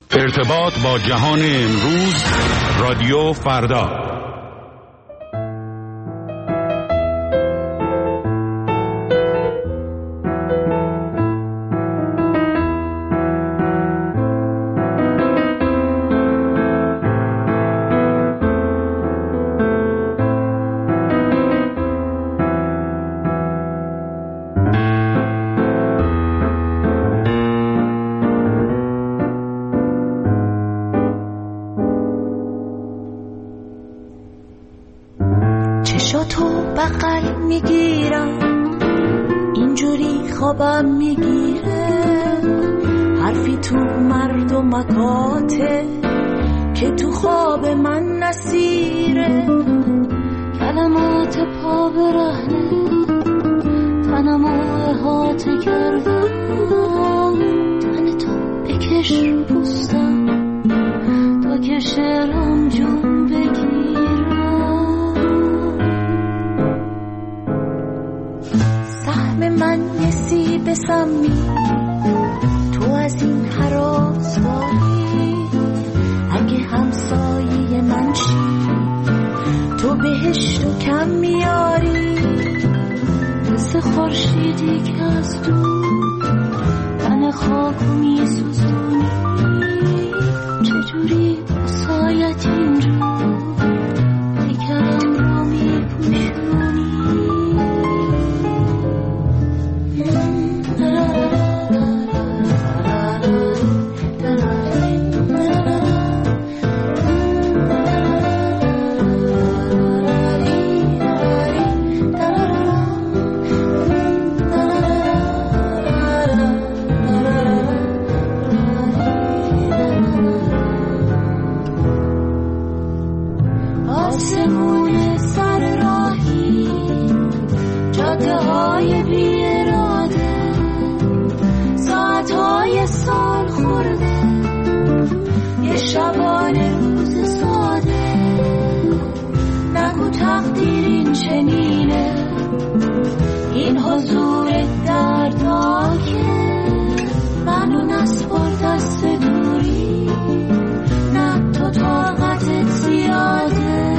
ارتباط با جهان امروز، رادیو فردا. چشاتو بغل میگیرم، اینجوری خوابم میگیره، حرفی تو مردمکاته که تو خواب من نسیره، کلمات پا برهنه تنمو احاطه کردم، تن تو بکش پوستم تا که شعرم جون بگیرم. من یه سیب سمی، تو از این هراس داری، اگه همسایه من شی تو بهشتو کم میاری، مثل خورشیدی که از دور تن خاکو میسوزونی، چجوری سایت اینجور پیکرم رو میپوشونی. این حضور دردناکه منو نسپار دست دوری، نه تو طاقتت زیاده،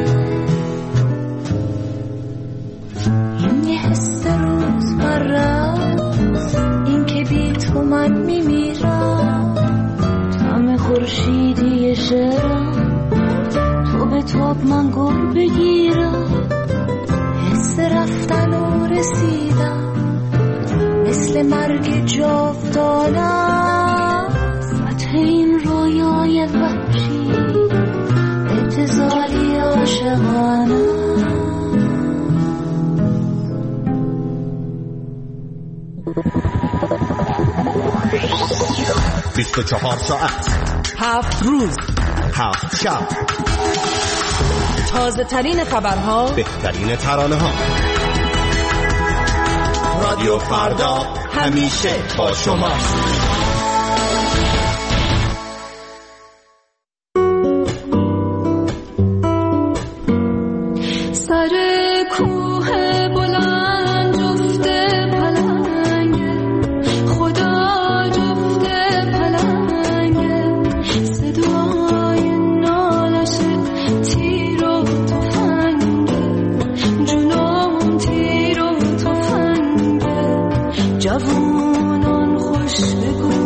این یه حس روزمره‌ست، این که بی تو من میمیرم، طعم خورشیدی شعرم تو به تاب من گل بگیرم، حس رفتن و رسیدم مثل مرگ جاودانم، فتح این رویای وحشی ابتذالی عاشقانم. 24 ساعت 7 روز 7 شب، تازه ترین خبرها، بهترین ترانه ها. رادیو فردا همیشه با شما. سر کوه بلند جفته پلنگه، خدا جفته پلنگه، صدای نالش تیر و تفنگه، جنون تیر و تفنگه، جوانان خوش بگو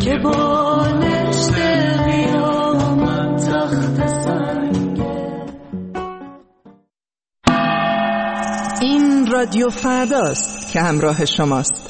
که بالشت قیامت تخت سنگه. این رادیو فرداست که همراه شماست.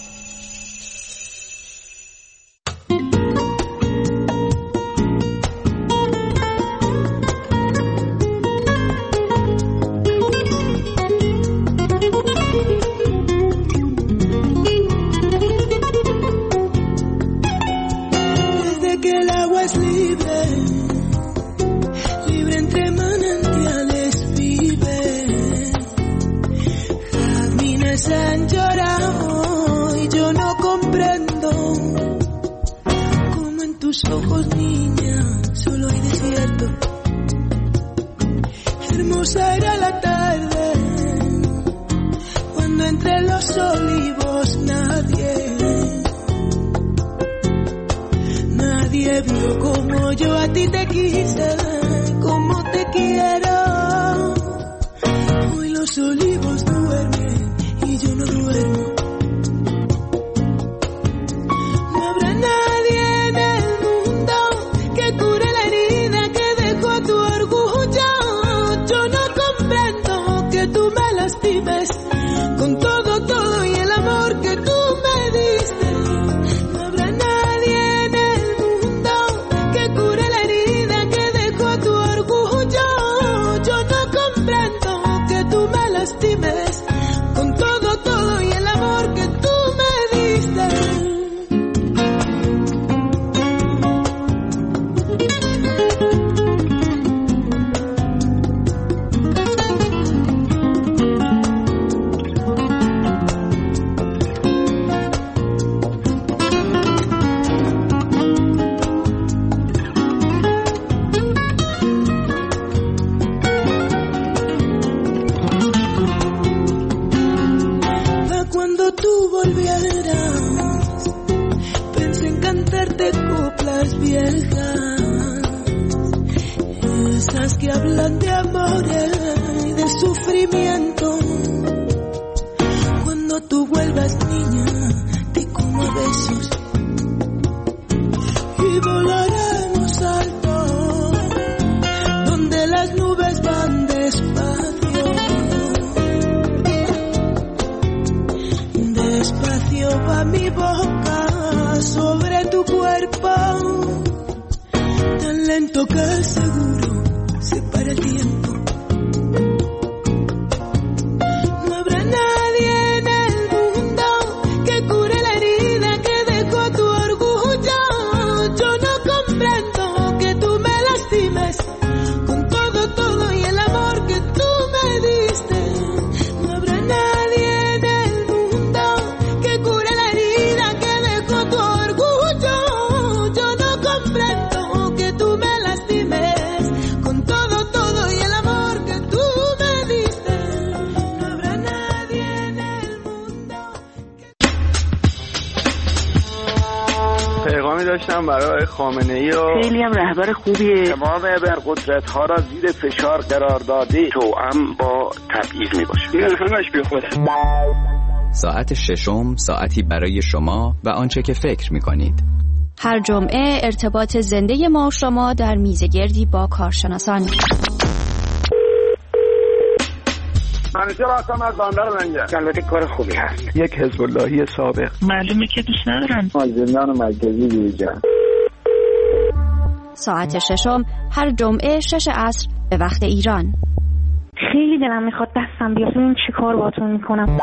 برای خامنه‌ای و خیلی هم رهبر خوبیه. تمام ابرقدرت‌ها را زیر فشار قرار داده، توأم با تبعیض میباشه. این همش بیخوده. ساعت ششم، ساعتی برای شما و آنچه که فکر میکنید. هر جمعه ارتباط زنده ما و شما در میزگردی با کارشناسان. منیجر هستم از بندر لنگر. البته کار خوبی هست. یک حزب اللهی سابق. معلومه که دوست ندارن. زندان مرکزی بیرجن. ساعت ششم هر جمعه 6 عصر به وقت ایران. خیلی دلم میخواد دستم بیاد. این چی کار باهاتون میکنم؟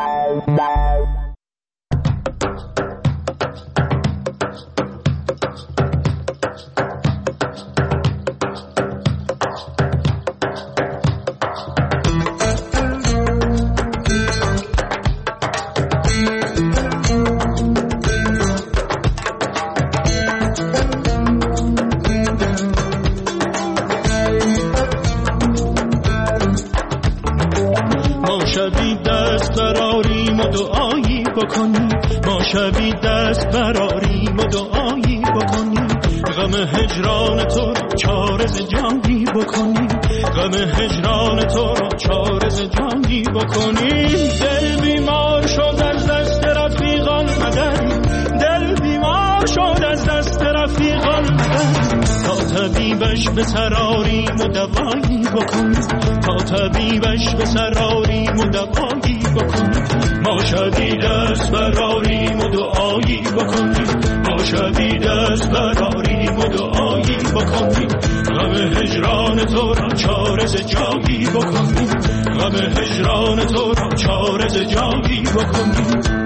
ما شبی دست براریم و دعایی بکنیم، غم هجران تو را چارز جانی بکنیم، غم هجران تو را چارز جانی بکنیم. دل بیمار شد از دست رفیقان مدد، دل بیمار شد از دست دست رفیقان بدن، تا طبیبش به سراریم و دوایی بکنیم، تا طبیبش به سراریم و دوایی بکنیم. ما شدید است براریم و دعایی بکنیم، ما شدید است براریم و دعایی بکنیم. غم هجران تو را چاره ز جایی بکنیم، غم هجران تو را چاره ز جایی بکنیم.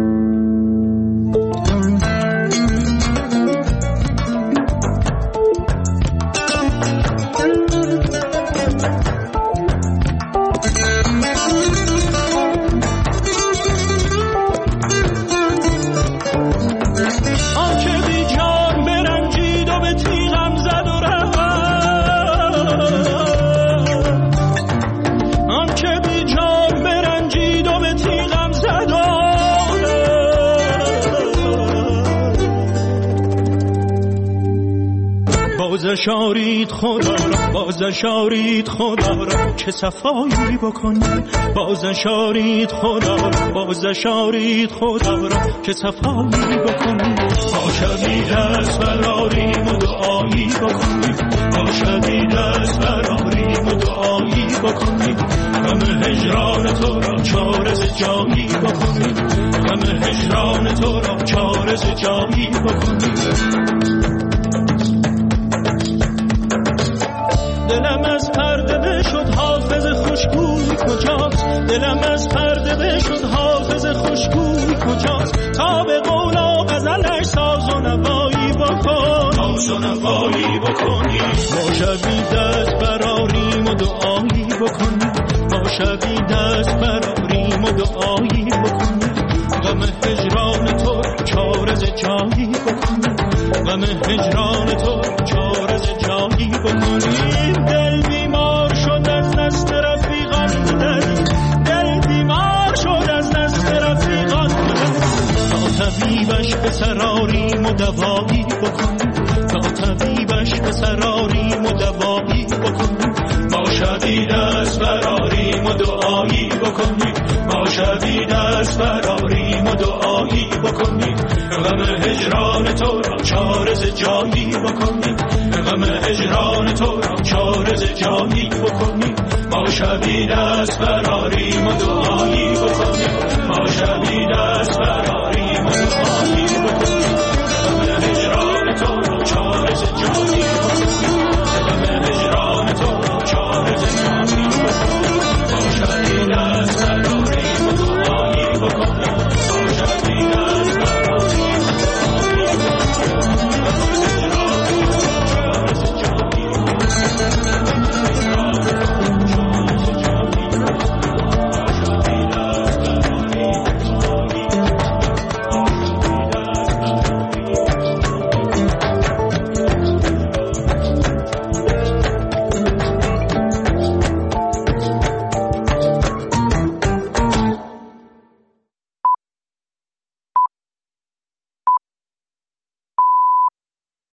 بازشارید خدا را، بازشارید خدا را که صفایی بکنیم، بازشارید خدا را، بازشارید خدا را که صفایی بکنیم. ما شدید است براریم و دعایی بکنیم، ما شدید است براریم و دعایی بکنیم. غم هجران تو را چاره ز جایی بکنیم، غم هجران تو را چاره ز جایی بکنیم. دلم از پرده بشد حافظ خوشگوی کجاست، دلم از پرده بشد حافظ خوشگوی کجاست. تا به قول و غزلش ساز و نوایی بکن، ساز و نوایی بکنی. ما شبی دست براریم و دعایی بکنیم، ما شبی دست براریم و دعایی بکنیم. غم هجران تو چاره ز جایی بکنیم، غم هجران تو چاره ز جایی بکنیم. دل بیمار شد از دست رفیقان بودن، دل بیمار شد از دست رفیقان بودن. تا طبیبش به سراریم و دوایی بکنیم، تا طبیبش به سراریم و دوایی بکنیم. ما شدید است براریم و دعایی بکنیم، ما شدید است براریم و دعایی بکنیم. غم هجران تو را چاره ز جایی بکنیم، غم هجران تو را چاره ز جایی بکنیم. ما شدید است براریم و دعایی بکنیم، ما شدید است براریم و دعایی بکنیم.